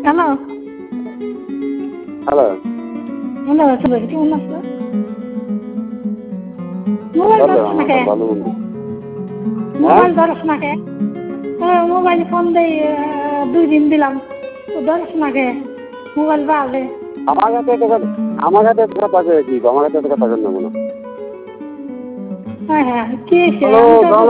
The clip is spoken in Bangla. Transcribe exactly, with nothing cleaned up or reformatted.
হ্যালো হ্যালো হ্যালো সুবীর কেমন আছো? মোবাইল ভালো ধরছ না আমার কে? ভালো মন্দ হ্যাঁ মোবাইল ধরছ না কে? হ্যাঁ মোবাইল ফোন দেই দুই দিন দিলাম তো ধরছ না কে? মোবাইল বাজে আমার কাছে তো কথা আমার কাছে তো কথা কয়ে কি আমার কাছে তো কথা কেন না হ্যাঁ হ্যাঁ কি হয়েছে হ্যালো আমি তো